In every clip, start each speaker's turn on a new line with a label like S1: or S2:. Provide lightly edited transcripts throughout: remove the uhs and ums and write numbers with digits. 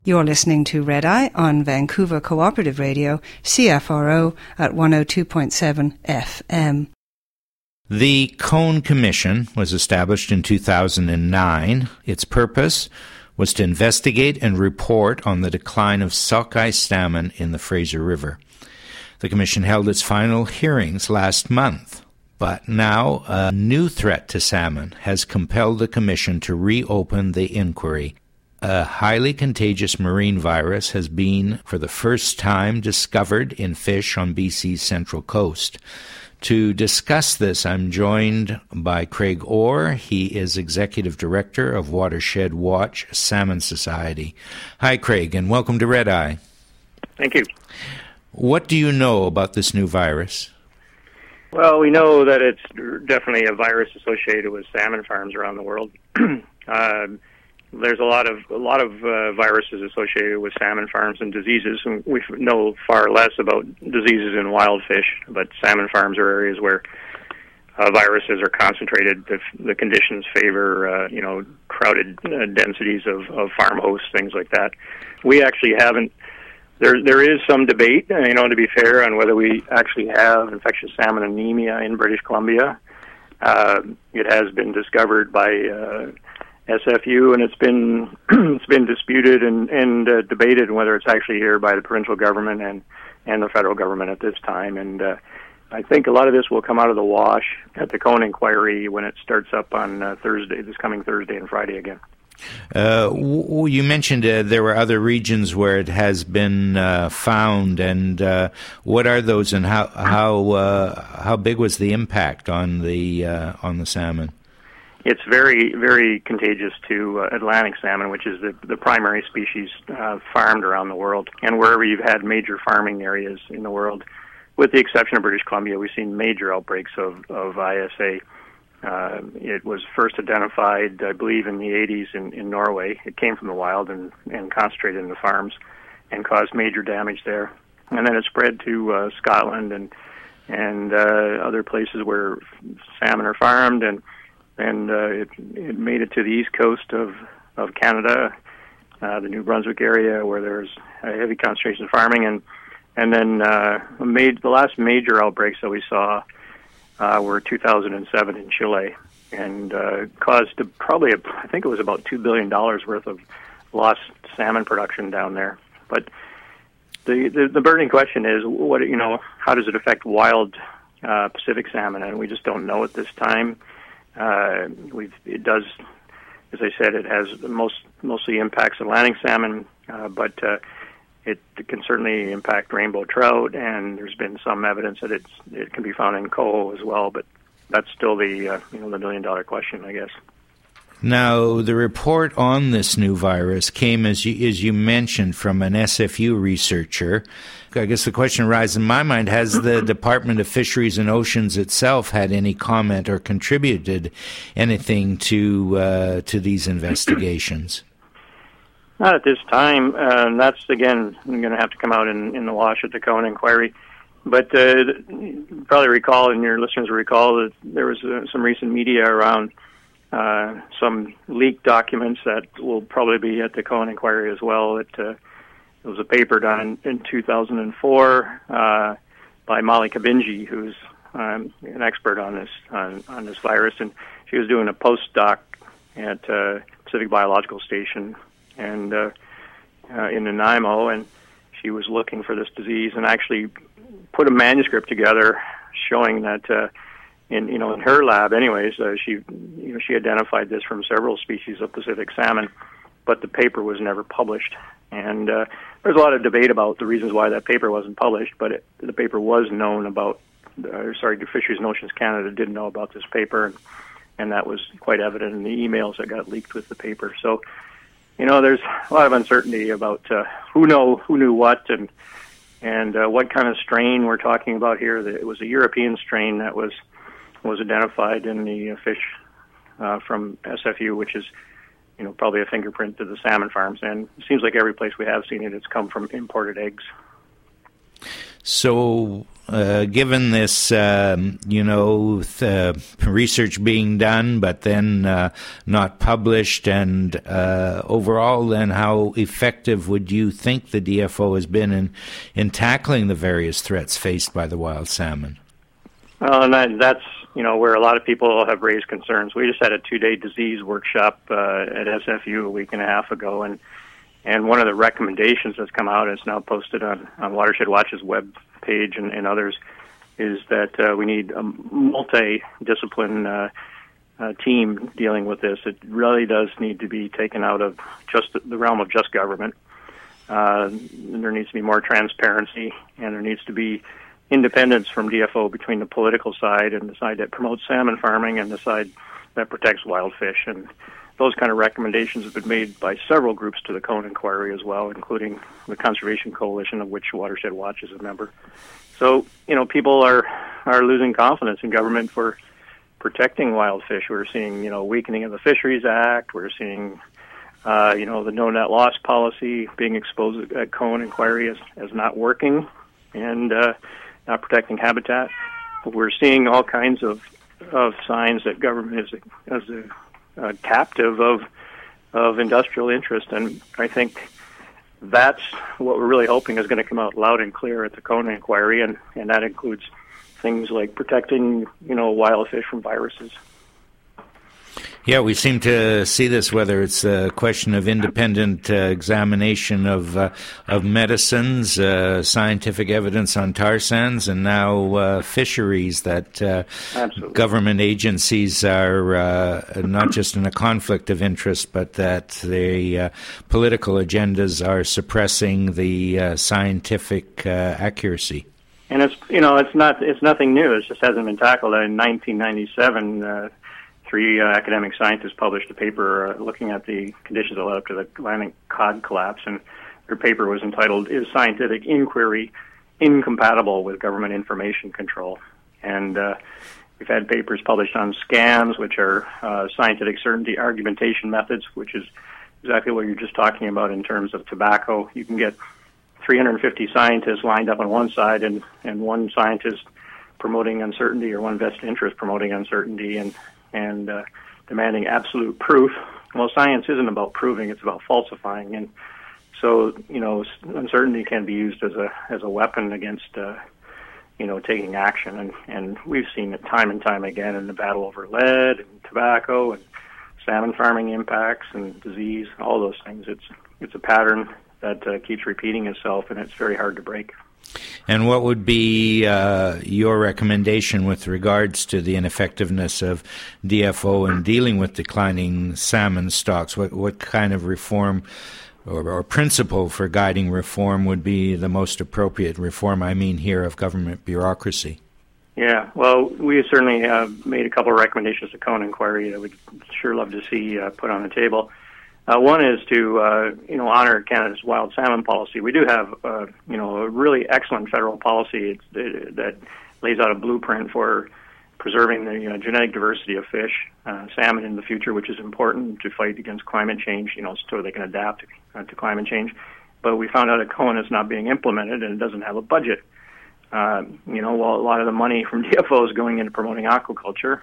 S1: You're listening to Red Eye on Vancouver Cooperative Radio, CFRO at 102.7 FM.
S2: The Cone Commission was established in 2009. Its purpose was to investigate and report on the decline of sockeye salmon in the Fraser River. The Commission held its final hearings last month, but now a new threat to salmon has compelled the Commission to reopen the inquiry. A highly contagious marine virus has been, for the first time, discovered in fish on BC's Central Coast. To discuss this, I'm joined by Craig Orr. He is Executive Director of Watershed Watch Salmon Society. Hi, Craig, and welcome to Red Eye.
S3: Thank you.
S2: What do you know about this new virus?
S3: Well, we know that it's definitely a virus associated with salmon farms around the world. There's a lot of viruses associated with salmon farms and diseases, and we know far less about diseases in wild fish. But salmon farms are areas where viruses are concentrated. The conditions favor, crowded densities of farm hosts, things like that. We actually haven't. There is some debate, to be fair, on whether we actually have infectious salmon anemia in British Columbia. It has been discovered by SFU, and it's been disputed and debated whether it's actually here by the provincial government and the federal government at this time. And I think a lot of this will come out of the wash at the Cone inquiry when it starts up on this coming Thursday and Friday again.
S2: You mentioned there were other regions where it has been found, and what are those, and how big was the impact on the salmon?
S3: It's very, very contagious to Atlantic salmon, which is the primary species farmed around the world. And wherever you've had major farming areas in the world, with the exception of British Columbia, we've seen major outbreaks of ISA. It was first identified, I believe, in the 80s in Norway. It came from the wild and concentrated in the farms and caused major damage there. And then it spread to Scotland and other places where salmon are farmed, and it made it to the east coast of Canada, the New Brunswick area, where there's a heavy concentration of farming, and then the last major outbreaks that we saw were 2007 in Chile, and caused probably I think it was about $2 billion worth of lost salmon production down there. But the burning question is, how does it affect wild Pacific salmon? And we just don't know at this time. It does, as I said, it has mostly impacts Atlantic salmon, but it can certainly impact rainbow trout, and there's been some evidence that it can be found in coho as well. But that's still the $1 million question, I guess.
S2: Now, the report on this new virus came, as you mentioned, from an SFU researcher. I guess the question arises in my mind, has the Department of Fisheries and Oceans itself had any comment or contributed anything to these investigations?
S3: Not at this time. That's, again, going to have to come out in the wash at the Cone inquiry. But you probably recall, and your listeners will recall, that there was some recent media around some leaked documents that will probably be at the Cone inquiry as well. It was a paper done in 2004 by Molly Kabinji, who's an expert on this virus, and she was doing a postdoc at Pacific Biological Station and in Nanaimo, and she was looking for this disease and actually put a manuscript together showing that. In her lab, anyways, she identified this from several species of Pacific salmon, but the paper was never published. And there's a lot of debate about the reasons why that paper wasn't published, but the paper was known about. Fisheries and Oceans Canada did know about this paper, and that was quite evident in the emails that got leaked with the paper. So, there's a lot of uncertainty about who knew what, and what kind of strain we're talking about here. It was a European strain that was identified in the fish from SFU, which is, probably a fingerprint to the salmon farms. And it seems like every place we have seen it, it's come from imported eggs.
S2: So given this, research being done, but then not published, and overall, then how effective would you think the DFO has been in tackling the various threats faced by the wild salmon?
S3: Well, and that's where a lot of people have raised concerns. We just had a 2-day disease workshop at SFU a week and a half ago, and one of the recommendations that's come out, it's now posted on Watershed Watch's web page and others, is that we need a multi-discipline team dealing with this. It really does need to be taken out of just the realm of just government. There needs to be more transparency, and there needs to be independence from DFO between the political side and the side that promotes salmon farming and the side that protects wild fish. And those kind of recommendations have been made by several groups to the Cone Inquiry as well, including the Conservation Coalition, of which Watershed Watch is a member. So, people are losing confidence in government for protecting wild fish. We're seeing, weakening of the Fisheries Act. We're seeing, the no net loss policy being exposed at Cone Inquiry as not working and not protecting habitat. We're seeing all kinds of signs that government is a captive of industrial interest, and I think that's what we're really hoping is going to come out loud and clear at the Cone Inquiry, and that includes things like protecting wild fish from viruses.
S2: Yeah, we seem to see this, whether it's a question of independent examination of medicines, scientific evidence on tar sands, and now fisheries, that government agencies are not just in a conflict of interest, but that the political agendas are suppressing the scientific accuracy.
S3: And it's nothing new. It just hasn't been tackled. In 1997. 3 academic scientists published a paper looking at the conditions that led up to the Atlantic cod collapse, and their paper was entitled, "Is Scientific Inquiry Incompatible with Government Information Control?" And we've had papers published on scams, which are scientific certainty argumentation methods, which is exactly what you're just talking about in terms of tobacco. You can get 350 scientists lined up on one side and one scientist promoting uncertainty, or one vested interest promoting uncertainty, and demanding absolute proof. Well, science isn't about proving; it's about falsifying. And so, uncertainty can be used as a weapon against, taking action. And we've seen it time and time again in the battle over lead and tobacco and salmon farming impacts and disease. All those things. It's a pattern that keeps repeating itself, and it's very hard to break.
S2: And what would be your recommendation with regards to the ineffectiveness of DFO in dealing with declining salmon stocks? What kind of reform or principle for guiding reform would be the most appropriate reform, I mean here, of government bureaucracy? Yeah, well, we certainly made a couple of recommendations to Cone Inquiry that we'd sure love to see put on the table. One is to, honor Canada's wild salmon policy. We do have, a really excellent federal policy that lays out a blueprint for preserving the genetic diversity of fish, salmon in the future, which is important to fight against climate change, so they can adapt to climate change. But we found out that Cone is not being implemented, and it doesn't have a budget. Well, a lot of the money from DFO is going into promoting aquaculture.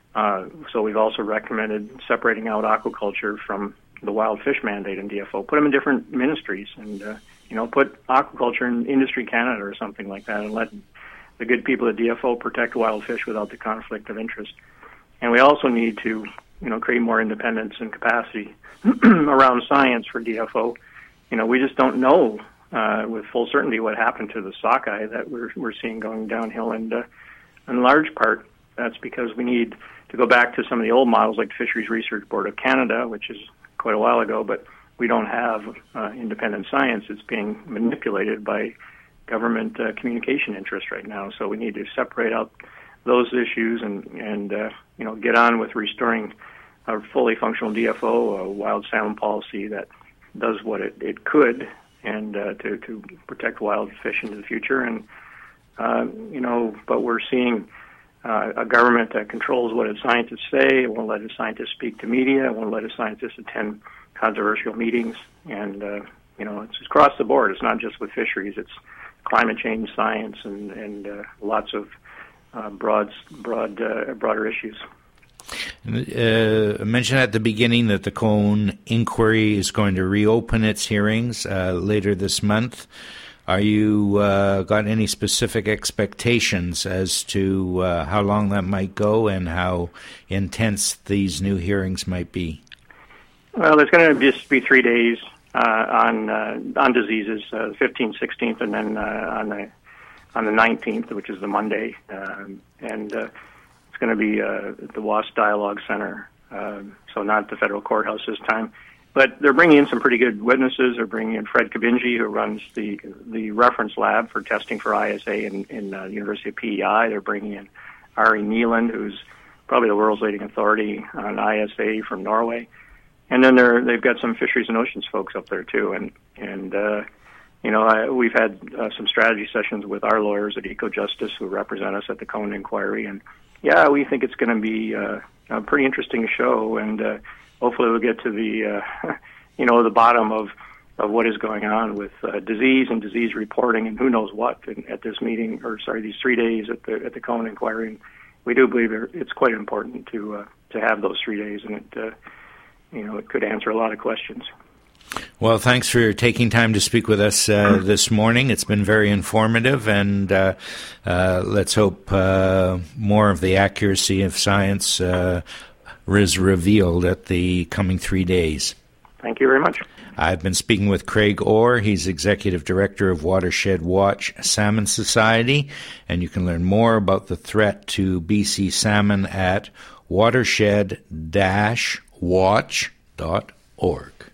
S2: So we've also recommended separating out aquaculture from the wild fish mandate in DFO, put them in different ministries, and put aquaculture in Industry Canada or something like that, and let the good people at DFO protect wild fish without the conflict of interest. And we also need to, create more independence and capacity around science for DFO. We just don't know with full certainty what happened to the sockeye that we're seeing going downhill, and in large part that's because we need to go back to some of the old models like the Fisheries Research Board of Canada, which is quite a while ago, but we don't have independent science. It's being manipulated by government communication interests right now. So we need to separate out those issues and get on with restoring a fully functional DFO, a wild salmon policy that does what it could, and to protect wild fish into the future. And but we're seeing a government that controls what its scientists say. It won't let its scientists speak to media. It won't let its scientists attend controversial meetings. And it's across the board. It's not just with fisheries. It's
S3: climate change science and lots of broader issues.
S2: I mentioned at the beginning that the Cone Inquiry is going to reopen its hearings later this month. Are you got any specific expectations as to how long that might go and how intense these new hearings might be?
S3: Well, there's going to just be 3 days on diseases, 15th, 16th, and then on the 19th, which is the Monday, and it's going to be at the WASP Dialogue Center, so not at the federal courthouse this time. But they're bringing in some pretty good witnesses. They're bringing in Fred Kabinji, who runs the reference lab for testing for ISA in the University of PEI. They're bringing in Ari Neeland, who's probably the world's leading authority on ISA from Norway. And then they've got some fisheries and oceans folks up there too. And we've had some strategy sessions with our lawyers at EcoJustice who represent us at the Cone Inquiry. And yeah, we think it's going to be a pretty interesting show. And hopefully we'll get to the the bottom of what is going on with disease and disease reporting and who knows what at this meeting, these 3 days at the Cone Inquiry. And we do believe it's quite important to have those 3 days, and it could answer a lot of questions.
S2: Well, thanks for taking time to speak with us this morning. It's been very informative, and let's hope more of the accuracy of science is revealed at the coming 3 days.
S3: Thank you very much.
S2: I've been speaking with Craig Orr. He's Executive Director of Watershed Watch Salmon Society, and you can learn more about the threat to BC salmon at watershed-watch.org.